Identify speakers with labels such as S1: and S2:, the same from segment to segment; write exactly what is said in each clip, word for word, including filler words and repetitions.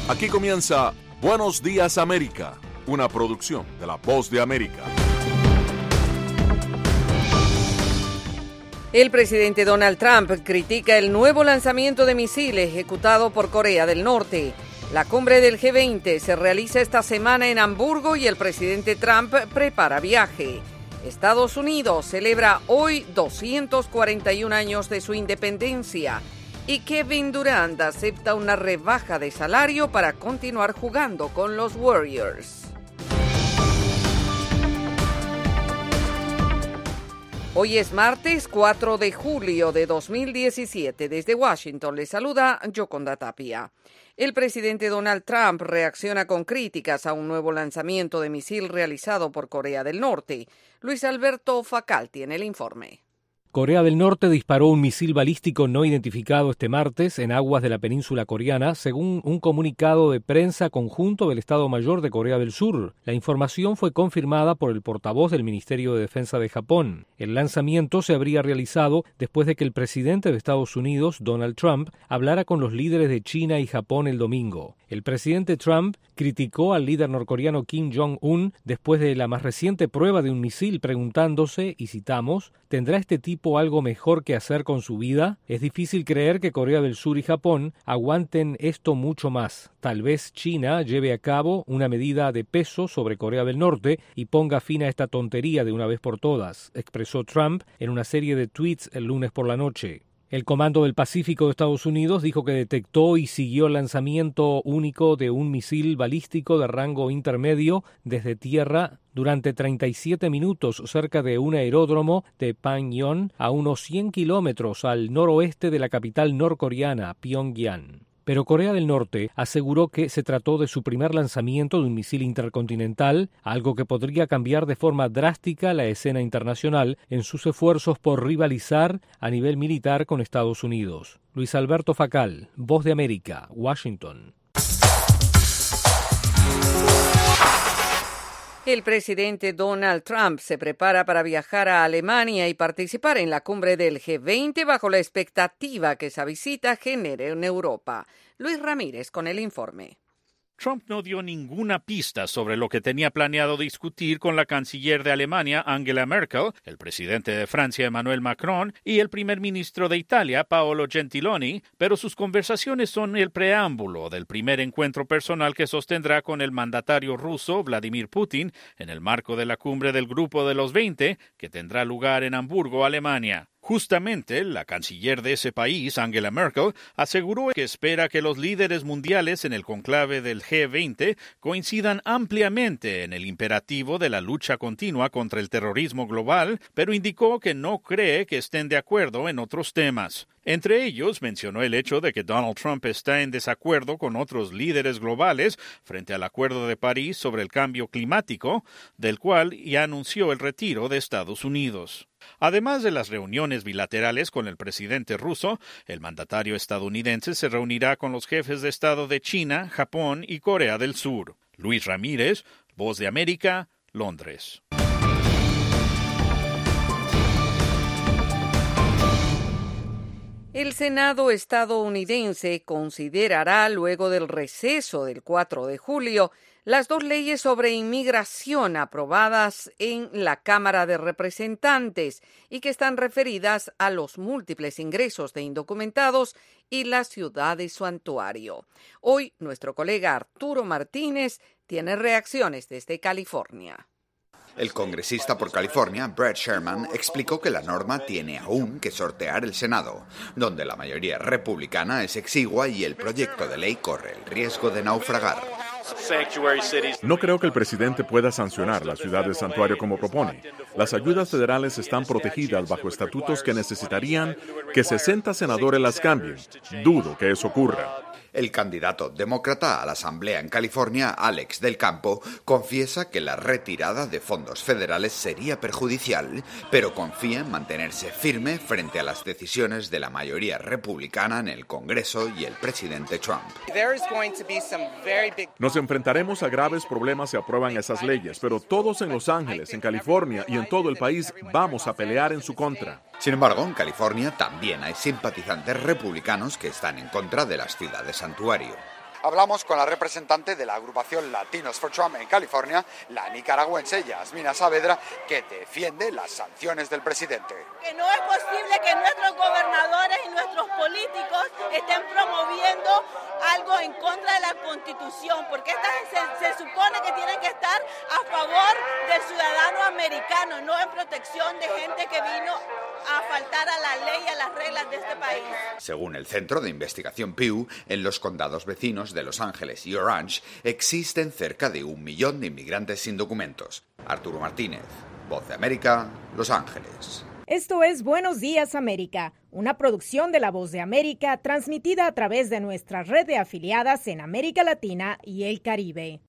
S1: Aquí comienza Buenos Días América, una producción de La Voz de América.
S2: El presidente Donald Trump critica el nuevo lanzamiento de misiles ejecutado por Corea del Norte. La cumbre del G veinte se realiza esta semana en Hamburgo y el presidente Trump prepara viaje. Estados Unidos celebra hoy doscientos cuarenta y un años de su independencia y Kevin Durant acepta una rebaja de salario para continuar jugando con los Warriors. Hoy es martes cuatro de julio de dos mil diecisiete. Desde Washington les saluda Yoconda Tapia. El presidente Donald Trump reacciona con críticas a un nuevo lanzamiento de misil realizado por Corea del Norte. Luis Alberto Facal tiene el informe.
S3: Corea del Norte disparó un misil balístico no identificado este martes en aguas de la península coreana, según un comunicado de prensa conjunto del Estado Mayor de Corea del Sur. La información fue confirmada por el portavoz del Ministerio de Defensa de Japón. El lanzamiento se habría realizado después de que el presidente de Estados Unidos, Donald Trump, hablara con los líderes de China y Japón el domingo. El presidente Trump criticó al líder norcoreano Kim Jong-un después de la más reciente prueba de un misil, preguntándose, y citamos, ¿tendrá este tipo algo mejor que hacer con su vida? Es difícil creer que Corea del Sur y Japón aguanten esto mucho más. Tal vez China lleve a cabo una medida de peso sobre Corea del Norte y ponga fin a esta tontería de una vez por todas, expresó Trump en una serie de tweets el lunes por la noche. El Comando del Pacífico de Estados Unidos dijo que detectó y siguió el lanzamiento único de un misil balístico de rango intermedio desde tierra durante treinta y siete minutos cerca de un aeródromo de Panmunjom a unos cien kilómetros al noroeste de la capital norcoreana, Pyongyang. Pero Corea del Norte aseguró que se trató de su primer lanzamiento de un misil intercontinental, algo que podría cambiar de forma drástica la escena internacional en sus esfuerzos por rivalizar a nivel militar con Estados Unidos. Luis Alberto Facal, Voz de América, Washington.
S2: El presidente Donald Trump se prepara para viajar a Alemania y participar en la cumbre del G veinte bajo la expectativa que esa visita genere en Europa. Luis Ramírez con el informe.
S4: Trump no dio ninguna pista sobre lo que tenía planeado discutir con la canciller de Alemania, Angela Merkel, el presidente de Francia, Emmanuel Macron, y el primer ministro de Italia, Paolo Gentiloni, pero sus conversaciones son el preámbulo del primer encuentro personal que sostendrá con el mandatario ruso, Vladimir Putin, en el marco de la cumbre del Grupo de los veinte, que tendrá lugar en Hamburgo, Alemania. Justamente, la canciller de ese país, Angela Merkel, aseguró que espera que los líderes mundiales en el conclave del G veinte coincidan ampliamente en el imperativo de la lucha continua contra el terrorismo global, pero indicó que no cree que estén de acuerdo en otros temas. Entre ellos, mencionó el hecho de que Donald Trump está en desacuerdo con otros líderes globales frente al Acuerdo de París sobre el cambio climático, del cual ya anunció el retiro de Estados Unidos. Además de las reuniones bilaterales con el presidente ruso, el mandatario estadounidense se reunirá con los jefes de Estado de China, Japón y Corea del Sur. Luis Ramírez, Voz de América, Londres.
S2: El Senado estadounidense considerará, luego del receso del cuatro de julio, las dos leyes sobre inmigración aprobadas en la Cámara de Representantes y que están referidas a los múltiples ingresos de indocumentados y la ciudad de santuario. Hoy, nuestro colega Arturo Martínez tiene reacciones desde California.
S5: El congresista por California, Brett Sherman, explicó que la norma tiene aún que sortear el Senado, donde la mayoría republicana es exigua y el proyecto de ley corre el riesgo de naufragar.
S6: No creo que el presidente pueda sancionar la ciudad de santuario como propone. Las ayudas federales están protegidas bajo estatutos que necesitarían que sesenta senadores las cambien. Dudo que eso ocurra.
S5: El candidato demócrata a la Asamblea en California, Alex del Campo, confiesa que la retirada de fondos federales sería perjudicial, pero confía en mantenerse firme frente a las decisiones de la mayoría republicana en el Congreso y el presidente Trump.
S6: Nos enfrentaremos a graves problemas si aprueban esas leyes, pero todos en Los Ángeles, en California y en todo el país vamos a pelear en su contra.
S5: Sin embargo, en California también hay simpatizantes republicanos que están en contra de las ciudades santuario.
S7: Hablamos con la representante de la agrupación Latinos for Trump en California, la nicaragüense Yasmina Saavedra, que defiende las sanciones del presidente.
S8: Que no es posible que nuestros gobernadores y nuestros políticos estén promoviendo algo en contra de la Constitución, porque esta, se, se supone que tienen que estar a favor del ciudadano americano, no en protección de gente que vino a faltar a la ley y a las reglas de este país.
S5: Según el Centro de Investigación Pew, en los condados vecinos de Los Ángeles y Orange existen cerca de un millón de inmigrantes sin documentos. Arturo Martínez, Voz de América, Los Ángeles.
S9: Esto es Buenos Días América, una producción de La Voz de América transmitida a través de nuestra red de afiliadas en América Latina y el Caribe.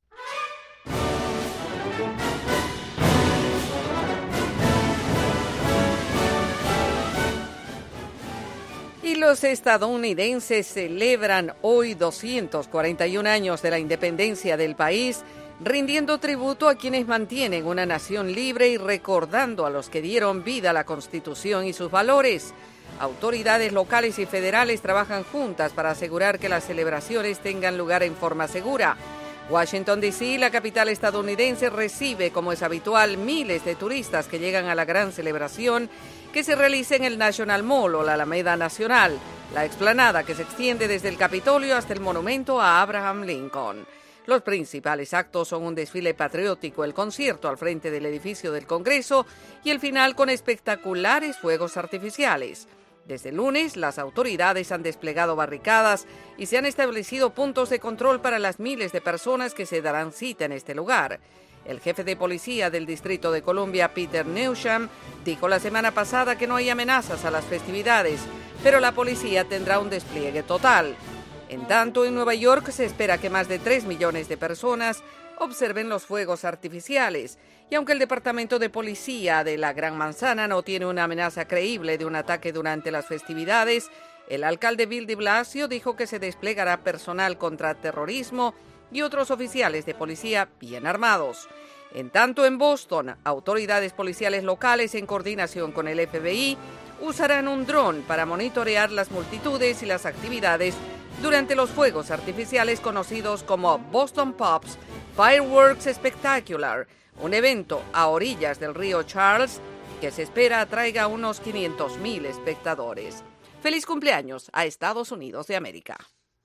S2: Y los estadounidenses celebran hoy doscientos cuarenta y un años de la independencia del país, rindiendo tributo a quienes mantienen una nación libre y recordando a los que dieron vida a la Constitución y sus valores. Autoridades locales y federales trabajan juntas para asegurar que las celebraciones tengan lugar en forma segura. Washington, D C, la capital estadounidense, recibe, como es habitual, miles de turistas que llegan a la gran celebración que se realiza en el National Mall o la Alameda Nacional, la explanada que se extiende desde el Capitolio hasta el monumento a Abraham Lincoln. Los principales actos son un desfile patriótico, el concierto al frente del edificio del Congreso y el final con espectaculares fuegos artificiales. Desde el lunes, las autoridades han desplegado barricadas y se han establecido puntos de control para las miles de personas que se darán cita en este lugar. El jefe de policía del Distrito de Columbia, Peter Newsham, dijo la semana pasada que no hay amenazas a las festividades, pero la policía tendrá un despliegue total. En tanto, en Nueva York se espera que más de tres millones de personas observen los fuegos artificiales. Y aunque el Departamento de Policía de la Gran Manzana no tiene una amenaza creíble de un ataque durante las festividades, el alcalde Bill de Blasio dijo que se desplegará personal contra terrorismo y otros oficiales de policía bien armados. En tanto, en Boston, autoridades policiales locales en coordinación con el F B I usarán un dron para monitorear las multitudes y las actividades durante los fuegos artificiales conocidos como Boston Pops Fireworks Spectacular, un evento a orillas del río Charles que se espera atraiga a unos quinientos mil espectadores. ¡Feliz cumpleaños a Estados Unidos de América!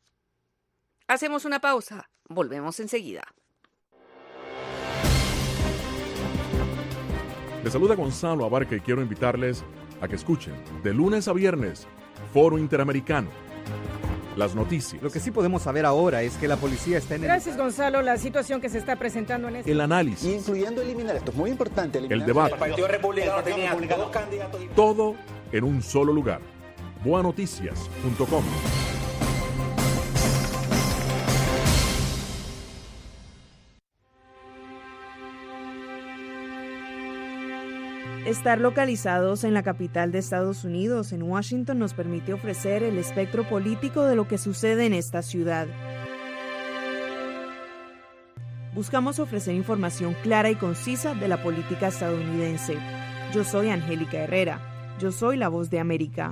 S2: Hacemos una pausa. Volvemos enseguida.
S6: Les saluda Gonzalo Abarca y quiero invitarles a que escuchen de lunes a viernes Foro Interamericano. Las noticias.
S10: Lo que sí podemos saber ahora es que la policía está en el...
S9: Gracias, Gonzalo. La situación que se está presentando en este...
S6: El análisis.
S11: Incluyendo eliminar, esto es muy importante.
S6: El debate.
S11: El Partido Republicano tenía dos candidatos.
S6: Todo en un solo lugar. boa noticias punto com.
S12: Estar localizados en la capital de Estados Unidos, en Washington, nos permite ofrecer el espectro político de lo que sucede en esta ciudad. Buscamos ofrecer información clara y concisa de la política estadounidense. Yo soy Angélica Herrera. Yo soy la Voz de América.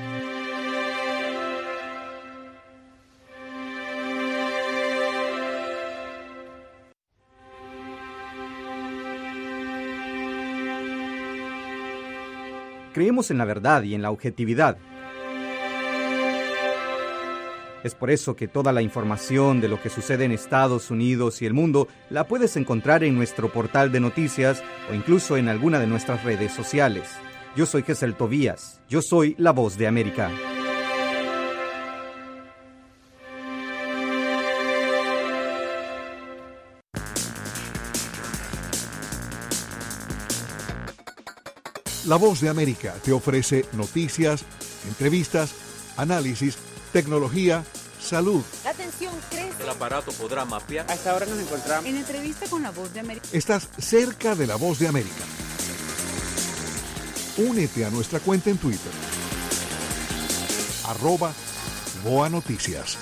S10: Creemos en la verdad y en la objetividad. Es por eso que toda la información de lo que sucede en Estados Unidos y el mundo la puedes encontrar en nuestro portal de noticias o incluso en alguna de nuestras redes sociales. Yo soy Gesel Tobías. Yo soy la Voz de América.
S13: La Voz de América te ofrece noticias, entrevistas, análisis, tecnología, salud.
S9: La atención crece.
S14: El aparato podrá mapear.
S15: A esta hora nos encontramos
S16: en entrevista con La Voz de América.
S13: Estás cerca de La Voz de América. Únete a nuestra cuenta en Twitter. Arroba Boa Noticias.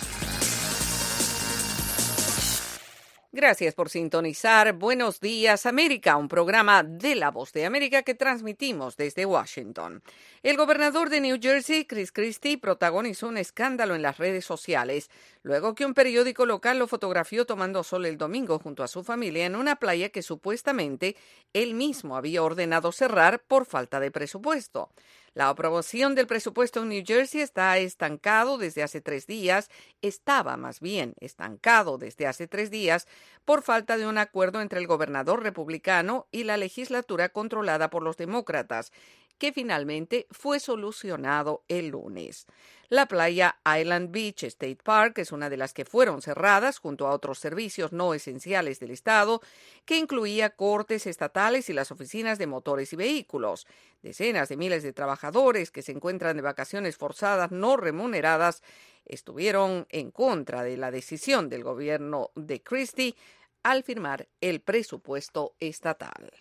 S2: Gracias por sintonizar Buenos Días América, un programa de La Voz de América que transmitimos desde Washington. El gobernador de New Jersey, Chris Christie, protagonizó un escándalo en las redes sociales luego que un periódico local lo fotografió tomando sol el domingo junto a su familia en una playa que supuestamente él mismo había ordenado cerrar por falta de presupuesto. La aprobación del presupuesto en New Jersey está estancado desde hace tres días, estaba más bien estancado desde hace tres días por falta de un acuerdo entre el gobernador republicano y la legislatura controlada por los demócratas, que finalmente fue solucionado el lunes. La playa Island Beach State Park es una de las que fueron cerradas junto a otros servicios no esenciales del estado, que incluía cortes estatales y las oficinas de motores y vehículos. Decenas de miles de trabajadores que se encuentran de vacaciones forzadas no remuneradas estuvieron en contra de la decisión del gobierno de Christie al firmar el presupuesto estatal.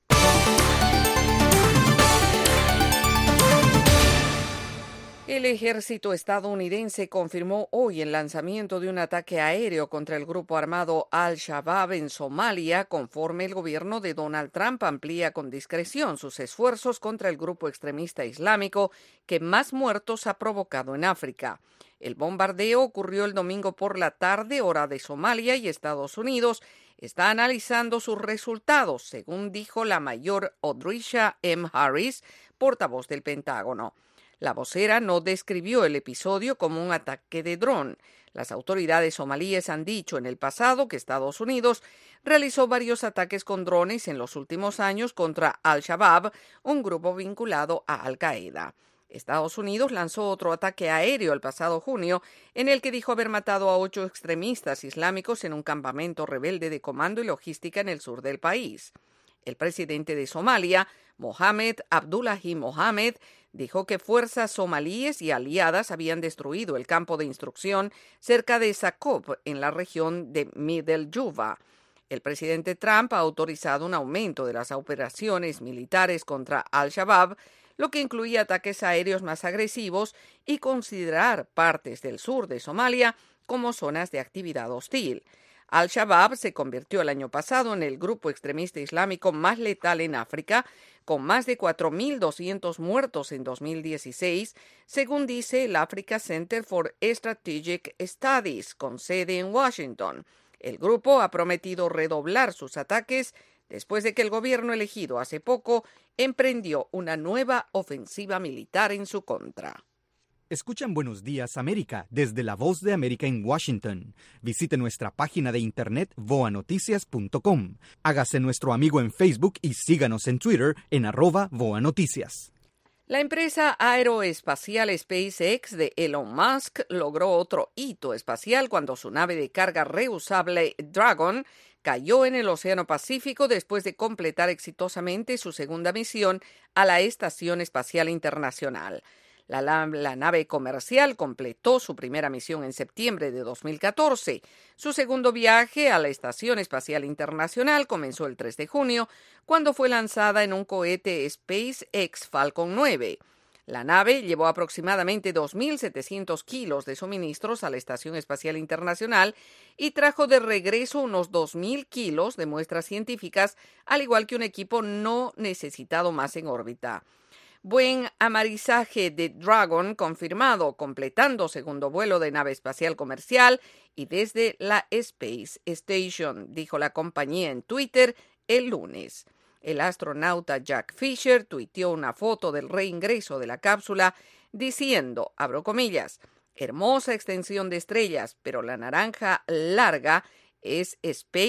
S2: El ejército estadounidense confirmó hoy el lanzamiento de un ataque aéreo contra el grupo armado Al-Shabaab en Somalia, conforme el gobierno de Donald Trump amplía con discreción sus esfuerzos contra el grupo extremista islámico que más muertos ha provocado en África. El bombardeo ocurrió el domingo por la tarde, hora de Somalia, y Estados Unidos está analizando sus resultados, según dijo la mayor Odrisha M. Harris, portavoz del Pentágono. La vocera no describió el episodio como un ataque de dron. Las autoridades somalíes han dicho en el pasado que Estados Unidos realizó varios ataques con drones en los últimos años contra Al-Shabaab, un grupo vinculado a Al-Qaeda. Estados Unidos lanzó otro ataque aéreo el pasado junio, en el que dijo haber matado a ocho extremistas islámicos en un campamento rebelde de comando y logística en el sur del país. El presidente de Somalia, Mohamed Abdullahi Mohamed, dijo que fuerzas somalíes y aliadas habían destruido el campo de instrucción cerca de Sakop, en la región de Middle Juba. El presidente Trump ha autorizado un aumento de las operaciones militares contra Al-Shabaab, lo que incluye ataques aéreos más agresivos y considerar partes del sur de Somalia como zonas de actividad hostil. Al-Shabaab se convirtió el año pasado en el grupo extremista islámico más letal en África, con más de cuatro mil doscientos muertos en dos mil dieciséis, según dice el Africa Center for Strategic Studies, con sede en Washington. El grupo ha prometido redoblar sus ataques después de que el gobierno elegido hace poco emprendió una nueva ofensiva militar en su contra.
S10: Escuchan Buenos Días América desde La Voz de América en Washington. Visite nuestra página de internet voa noticias punto com. Hágase nuestro amigo en Facebook y síganos en Twitter en arroba voa noticias.
S2: La empresa aeroespacial SpaceX de Elon Musk logró otro hito espacial cuando su nave de carga reusable Dragon cayó en el Océano Pacífico después de completar exitosamente su segunda misión a la Estación Espacial Internacional. La, la, la nave comercial completó su primera misión en septiembre de dos mil catorce. Su segundo viaje a la Estación Espacial Internacional comenzó el tres de junio, cuando fue lanzada en un cohete SpaceX Falcon nueve. La nave llevó aproximadamente dos mil setecientos kilos de suministros a la Estación Espacial Internacional y trajo de regreso unos dos mil kilos de muestras científicas, al igual que un equipo no necesitado más en órbita. Buen amarizaje de Dragon confirmado, completando segundo vuelo de nave espacial comercial y desde la Space Station, dijo la compañía en Twitter el lunes. El astronauta Jack Fisher tuiteó una foto del reingreso de la cápsula diciendo, abro comillas, hermosa extensión de estrellas, pero la naranja larga es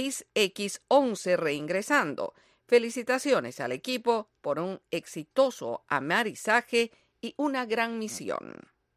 S2: SpaceX once reingresando. Felicitaciones al equipo por un exitoso amarizaje y una gran misión.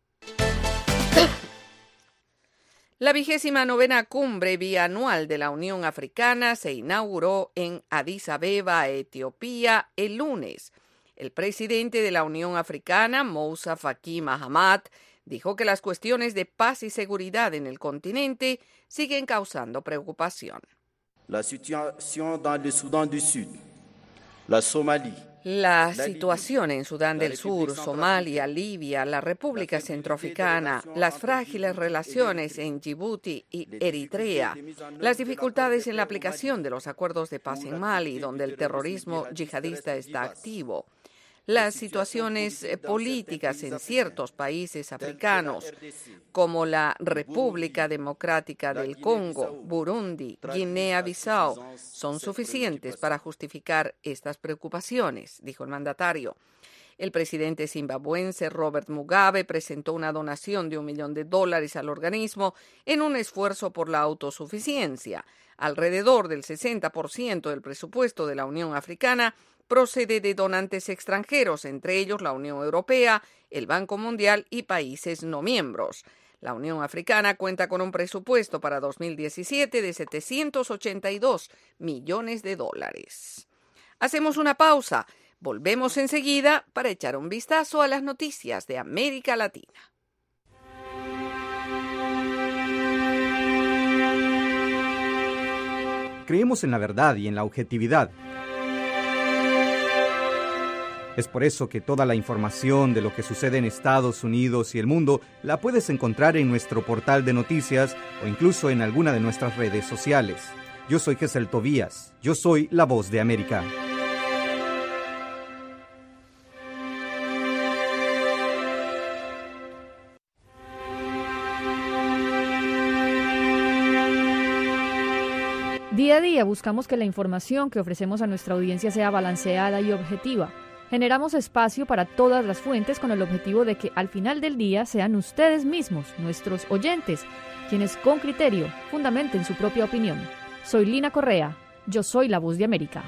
S2: La vigésima novena cumbre bianual de la Unión Africana se inauguró en Addis Abeba, Etiopía, el lunes. El presidente de la Unión Africana, Moussa Faki Mahamat, dijo que las cuestiones de paz y seguridad en el continente siguen causando preocupación.
S14: La situación en el Sudán del Sur, la Somalia.
S2: La situación en Sudán del Sur, Somalia, Libia, la República Centroafricana, las frágiles relaciones en Djibouti y Eritrea, las dificultades en la aplicación de los acuerdos de paz en Mali, donde el terrorismo yihadista está activo, Las situaciones políticas en ciertos países africanos, como la República Democrática del Congo, Burundi, Guinea-Bissau, son suficientes para justificar estas preocupaciones, dijo el mandatario. El presidente zimbabuense Robert Mugabe presentó una donación de un millón de dólares al organismo en un esfuerzo por la autosuficiencia. Alrededor del sesenta por ciento del presupuesto de la Unión Africana procede de donantes extranjeros, entre ellos la Unión Europea, el Banco Mundial y países no miembros. La Unión Africana cuenta con un presupuesto para dos mil diecisiete de setecientos ochenta y dos millones de dólares. Hacemos una pausa. Volvemos enseguida para echar un vistazo a las noticias de América Latina.
S10: Creemos en la verdad y en la objetividad. Es por eso que toda la información de lo que sucede en Estados Unidos y el mundo la puedes encontrar en nuestro portal de noticias o incluso en alguna de nuestras redes sociales. Yo soy Gesell Tobías. Yo soy la Voz de América.
S15: Día a día buscamos que la información que ofrecemos a nuestra audiencia sea balanceada y objetiva. Generamos espacio para todas las fuentes con el objetivo de que al final del día sean ustedes mismos, nuestros oyentes, quienes con criterio fundamenten su propia opinión. Soy Lina Correa, yo soy la Voz de América.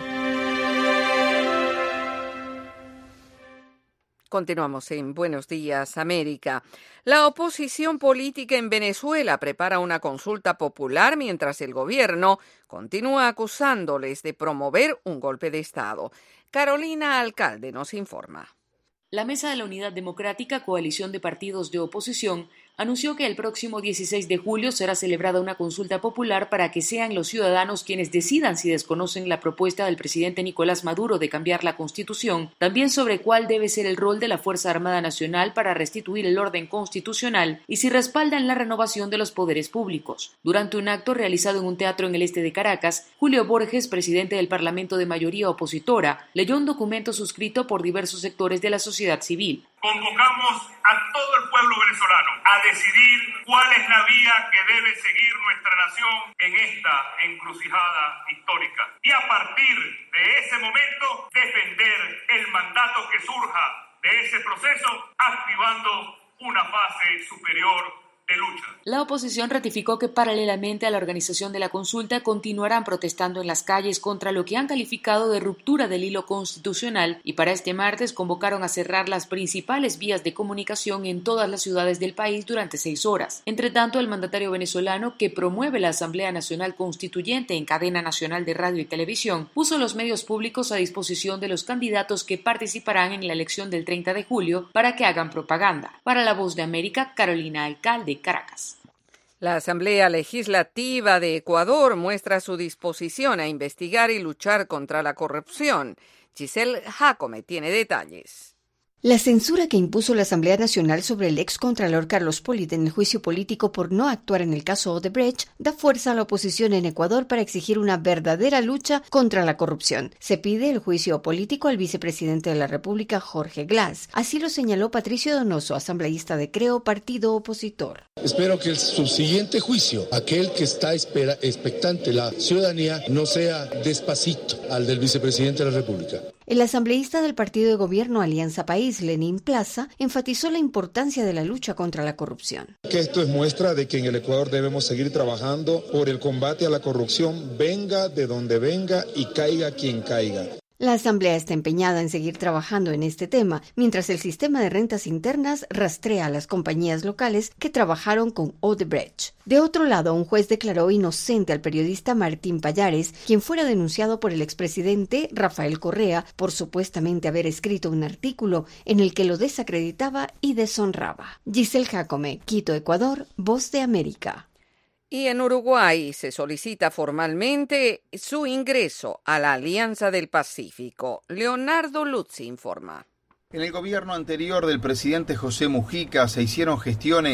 S2: Continuamos en Buenos Días, América. La oposición política en Venezuela prepara una consulta popular mientras el gobierno continúa acusándoles de promover un golpe de Estado. Carolina Alcalde nos informa.
S16: La Mesa de la Unidad Democrática, coalición de partidos de oposición, anunció que el próximo dieciséis de julio será celebrada una consulta popular para que sean los ciudadanos quienes decidan si desconocen la propuesta del presidente Nicolás Maduro de cambiar la Constitución, también sobre cuál debe ser el rol de la Fuerza Armada Nacional para restituir el orden constitucional y si respaldan la renovación de los poderes públicos. Durante un acto realizado en un teatro en el este de Caracas, Julio Borges, presidente del Parlamento de mayoría opositora, leyó un documento suscrito por diversos sectores de la sociedad civil.
S17: Convocamos a todo el pueblo venezolano a decidir cuál es la vía que debe seguir nuestra nación en esta encrucijada histórica. Y a partir de ese momento, defender el mandato que surja de ese proceso, activando una fase superior de lucha.
S16: La oposición ratificó que paralelamente a la organización de la consulta continuarán protestando en las calles contra lo que han calificado de ruptura del hilo constitucional y para este martes convocaron a cerrar las principales vías de comunicación en todas las ciudades del país durante seis horas. Entre tanto, el mandatario venezolano que promueve la Asamblea Nacional Constituyente en cadena nacional de radio y televisión puso los medios públicos a disposición de los candidatos que participarán en la elección del treinta de julio para que hagan propaganda. Para La Voz de América, Carolina Alcalde, Caracas.
S2: La Asamblea Legislativa de Ecuador muestra su disposición a investigar y luchar contra la corrupción. Giselle Jacome tiene detalles.
S18: La censura que impuso la Asamblea Nacional sobre el excontralor Carlos Pollitt en el juicio político por no actuar en el caso Odebrecht da fuerza a la oposición en Ecuador para exigir una verdadera lucha contra la corrupción. Se pide el juicio político al vicepresidente de la República, Jorge Glass. Así lo señaló Patricio Donoso, asambleísta de Creo, partido opositor.
S19: Espero que el subsiguiente juicio, aquel que está espera, expectante la ciudadanía, no sea despacito al del vicepresidente de la República.
S18: El asambleísta del partido de gobierno Alianza País, Lenín Plaza, enfatizó la importancia de la lucha contra la corrupción.
S19: Que esto es muestra de que en el Ecuador debemos seguir trabajando por el combate a la corrupción, venga de donde venga y caiga quien caiga.
S18: La Asamblea está empeñada en seguir trabajando en este tema, mientras el sistema de rentas internas rastrea a las compañías locales que trabajaron con Odebrecht. De otro lado, un juez declaró inocente al periodista Martín Pallares, quien fuera denunciado por el expresidente Rafael Correa por supuestamente haber escrito un artículo en el que lo desacreditaba y deshonraba. Giselle Jacome, Quito, Ecuador, Voz de América.
S2: Y en Uruguay se solicita formalmente su ingreso a la Alianza del Pacífico. Leonardo Luzzi informa.
S20: En el gobierno anterior del presidente José Mujica se hicieron gestiones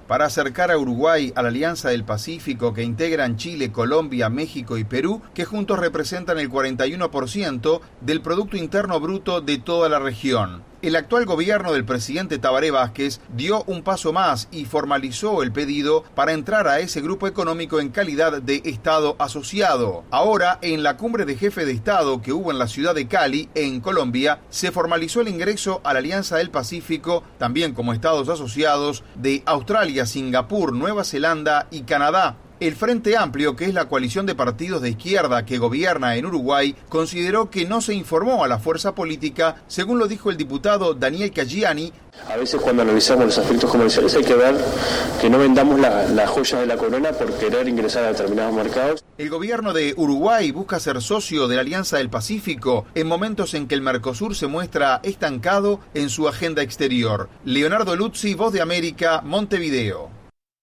S20: para acercar a Uruguay a la Alianza del Pacífico que integran Chile, Colombia, México y Perú, que juntos representan el cuarenta y uno por ciento del Producto Interno Bruto de toda la región. El actual gobierno del presidente Tabaré Vázquez dio un paso más y formalizó el pedido para entrar a ese grupo económico en calidad de Estado asociado. Ahora, en la cumbre de jefe de Estado que hubo en la ciudad de Cali, en Colombia, se formalizó el ingreso a la Alianza del Pacífico, también como Estados asociados, de Australia, Singapur, Nueva Zelanda y Canadá. El Frente Amplio, que es la coalición de partidos de izquierda que gobierna en Uruguay, consideró que no se informó a la fuerza política, según lo dijo el diputado Daniel Caggiani.
S21: A veces cuando analizamos los aspectos comerciales hay que ver que no vendamos las la joyas de la corona por querer ingresar a determinados mercados.
S20: El gobierno de Uruguay busca ser socio de la Alianza del Pacífico en momentos en que el Mercosur se muestra estancado en su agenda exterior. Leonardo Luzzi, Voz de América, Montevideo.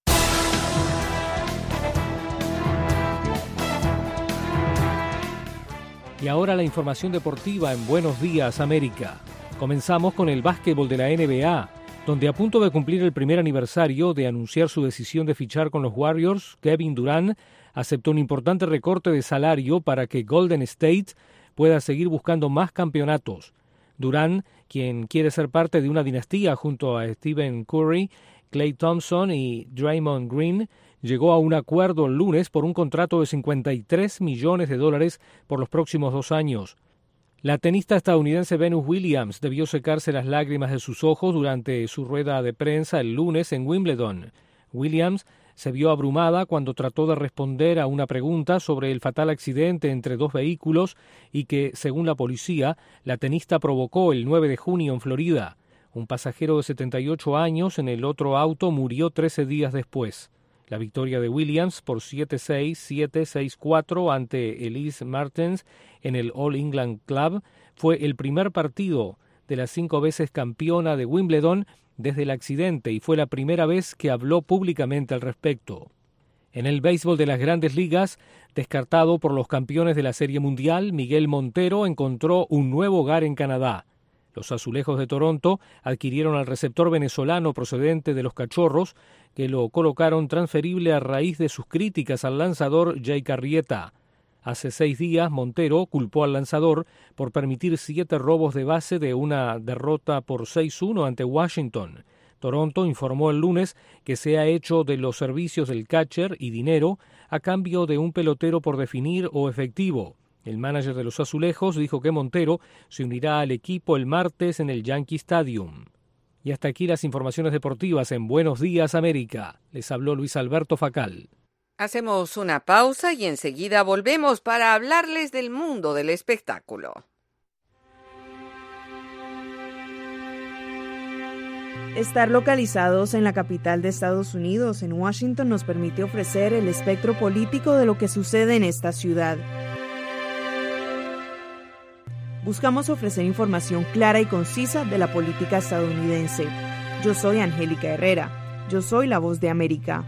S3: Y ahora la información deportiva en Buenos Días, América. Comenzamos con el básquetbol de la N B A, donde a punto de cumplir el primer aniversario de anunciar su decisión de fichar con los Warriors, Kevin Durant aceptó un importante recorte de salario para que Golden State pueda seguir buscando más campeonatos. Durant, quien quiere ser parte de una dinastía junto a Stephen Curry, Klay Thompson y Draymond Green, llegó a un acuerdo el lunes por un contrato de cincuenta y tres millones de dólares por los próximos dos años. La tenista estadounidense Venus Williams debió secarse las lágrimas de sus ojos durante su rueda de prensa el lunes en Wimbledon. Williams se vio abrumada cuando trató de responder a una pregunta sobre el fatal accidente entre dos vehículos y que, según la policía, la tenista provocó el nueve de junio en Florida. Un pasajero de setenta y ocho años en el otro auto murió trece días después. La victoria de Williams por siete seis, siete seis cuatro ante Elise Mertens en el All England Club fue el primer partido de la cinco veces campeona de Wimbledon desde el accidente y fue la primera vez que habló públicamente al respecto. En el béisbol de las Grandes Ligas, descartado por los campeones de la Serie Mundial, Miguel Montero encontró un nuevo hogar en Canadá. Los Azulejos de Toronto adquirieron al receptor venezolano procedente de los Cachorros, que lo colocaron transferible a raíz de sus críticas al lanzador Jake Arrieta. Hace seis días, Montero culpó al lanzador por permitir siete robos de base de una derrota por seis uno ante Washington. Toronto informó el lunes que se ha hecho de los servicios del catcher y dinero a cambio de un pelotero por definir o efectivo. El manager de los Azulejos dijo que Montero se unirá al equipo el martes en el Yankee Stadium. Y hasta aquí las informaciones deportivas en Buenos Días, América. Les habló Luis Alberto Facal.
S2: Hacemos una pausa y enseguida volvemos para hablarles del mundo del espectáculo.
S12: Estar localizados en la capital de Estados Unidos, en Washington, nos permite ofrecer el espectro político de lo que sucede en esta ciudad. Buscamos ofrecer información clara y concisa de la política estadounidense. Yo soy Angélica Herrera. Yo soy la Voz de América.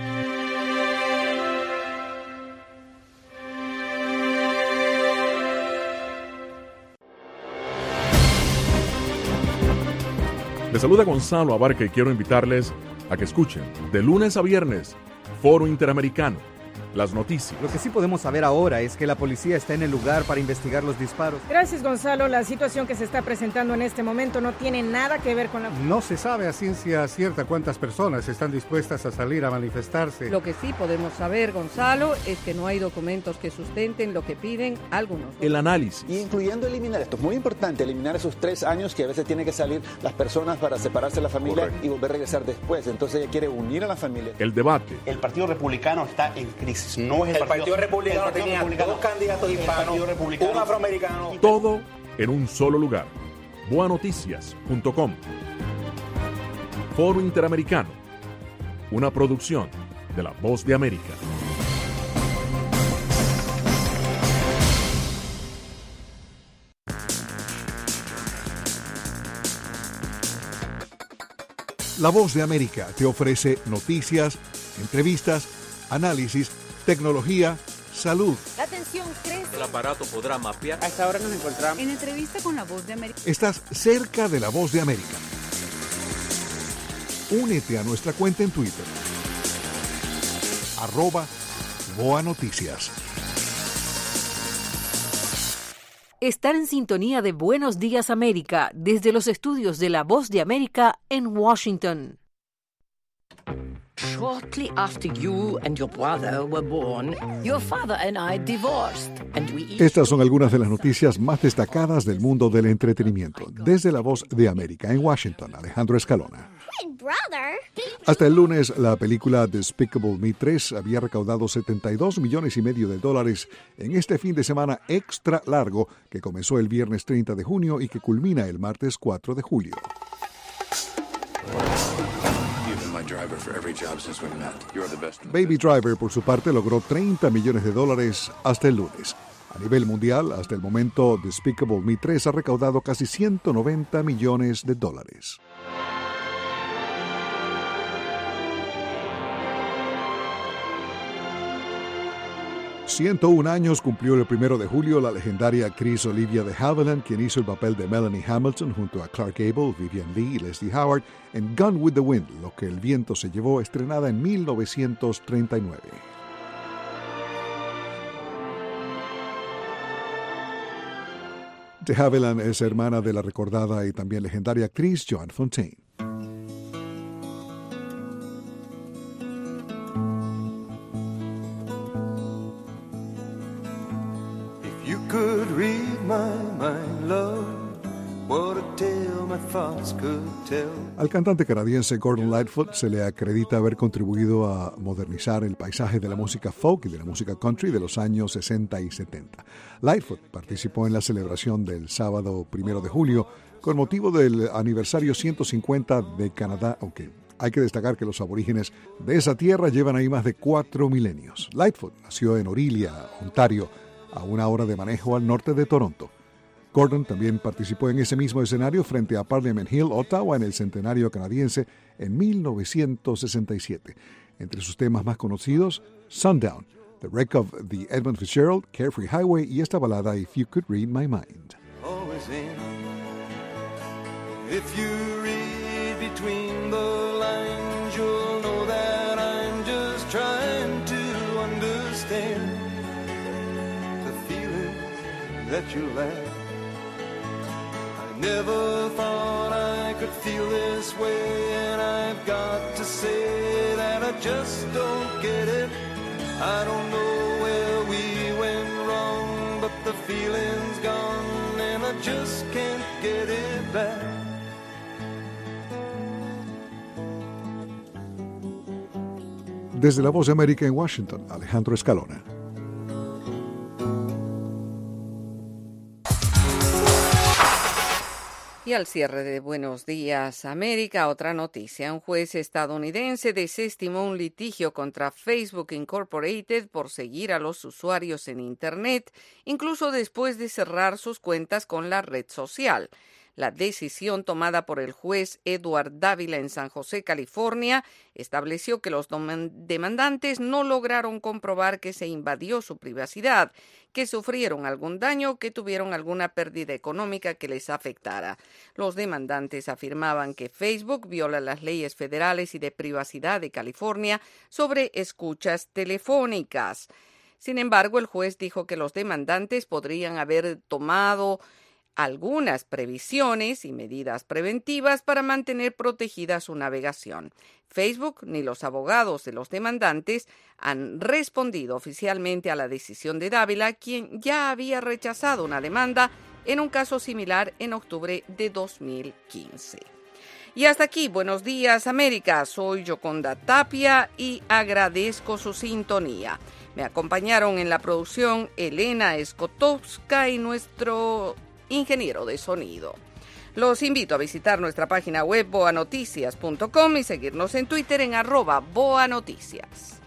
S6: Les saluda Gonzalo Abarca y quiero invitarles a que escuchen de lunes a viernes Foro Interamericano. Las noticias.
S10: Lo que sí podemos saber ahora es que la policía está en el lugar para investigar los disparos.
S9: Gracias, Gonzalo. La situación que se está presentando en este momento no tiene nada que ver con la...
S22: No se sabe a ciencia cierta cuántas personas están dispuestas a salir a manifestarse.
S2: Lo que sí podemos saber, Gonzalo, es que no hay documentos que sustenten lo que piden algunos.
S6: El análisis.
S11: Y incluyendo eliminar esto. Es muy importante eliminar esos tres años que a veces tienen que salir las personas para separarse de la familia. Correcto. Y volver a regresar después. Entonces ella quiere unir a la familia.
S6: El debate.
S23: El Partido Republicano está en crisis. No es el,
S11: el
S23: partido,
S11: partido Republicano
S23: el partido
S11: tenía
S23: republicano,
S11: dos candidatos hispanos, un afroamericano.
S6: Todo en un solo lugar. boa noticias punto com. Foro Interamericano. Una producción de La Voz de América.
S13: La Voz de América te ofrece noticias, entrevistas, análisis, tecnología, salud.
S24: La atención crece.
S25: El aparato podrá mapear.
S24: A esta hora nos encontramos en entrevista con La Voz de América.
S13: Estás cerca de La Voz de América. Únete a nuestra cuenta en Twitter, arroba Boa Noticias.
S1: Están en sintonía de Buenos Días América desde los estudios de La Voz de América en Washington.
S4: Shortly after you and your brother were born, your father and I divorced, and we...
S13: Estas son algunas de las noticias más destacadas del mundo del entretenimiento. Desde La Voz de América en Washington, Alejandro Escalona. Hasta el lunes, la película Despicable Me tres había recaudado setenta y dos millones y medio de dólares en este fin de semana extra largo que comenzó el viernes treinta de junio y que culmina el martes cuatro de julio. Baby Driver, por su parte, logró treinta millones de dólares hasta el lunes. A nivel mundial, hasta el momento, Despicable Me tres ha recaudado casi ciento noventa millones de dólares. ciento un años cumplió el primero de julio la legendaria actriz Olivia de Havilland, quien hizo el papel de Melanie Hamilton junto a Clark Gable, Vivian Leigh y Leslie Howard en Gone with the Wind, Lo que el viento se llevó, estrenada en mil novecientos treinta y nueve. De Havilland es hermana de la recordada y también legendaria actriz Joan Fontaine. Al cantante canadiense Gordon Lightfoot se le acredita haber contribuido a modernizar el paisaje de la música folk y de la música country de los años sesenta y setenta. Lightfoot participó en la celebración del sábado primero de julio con motivo del aniversario ciento cincuenta de Canadá, aunque hay que destacar que los aborígenes de esa tierra llevan ahí más de cuatro milenios. Lightfoot nació en Orillia, Ontario, a una hora de manejo al norte de Toronto. Gordon también participó en ese mismo escenario frente a Parliament Hill, Ottawa, en el centenario canadiense en mil novecientos sesenta y siete. Entre sus temas más conocidos, Sundown, The Wreck of the Edmund Fitzgerald, Carefree Highway y esta balada If You Could Read My Mind.
S7: If you read between the lines, you'll know that I'm just trying to understand the feelings that you lack. Never thought I could feel this way, and I've got to say that I just don't get it. I don't know where we went wrong, but the feeling's gone, and I just can't get it back.
S13: Desde La Voz de América en Washington, Alejandro Escalona.
S2: Y al cierre de Buenos Días América, otra noticia. Un juez estadounidense desestimó un litigio contra Facebook Incorporated por seguir a los usuarios en Internet, incluso después de cerrar sus cuentas con la red social. La decisión tomada por el juez Edward Dávila en San José, California, estableció que los demandantes no lograron comprobar que se invadió su privacidad, que sufrieron algún daño, que tuvieron alguna pérdida económica que les afectara. Los demandantes afirmaban que Facebook viola las leyes federales y de privacidad de California sobre escuchas telefónicas. Sin embargo, el juez dijo que los demandantes podrían haber tomado algunas previsiones y medidas preventivas para mantener protegida su navegación. Facebook ni los abogados de los demandantes han respondido oficialmente a la decisión de Dávila, quien ya había rechazado una demanda en un caso similar en octubre de dos mil quince. Y hasta aquí, Buenos Días América. Soy Yoconda Tapia y agradezco su sintonía. Me acompañaron en la producción Elena Skotowska y nuestro ingeniero de sonido. Los invito a visitar nuestra página web boa noticias punto com y seguirnos en Twitter en arroba boanoticias.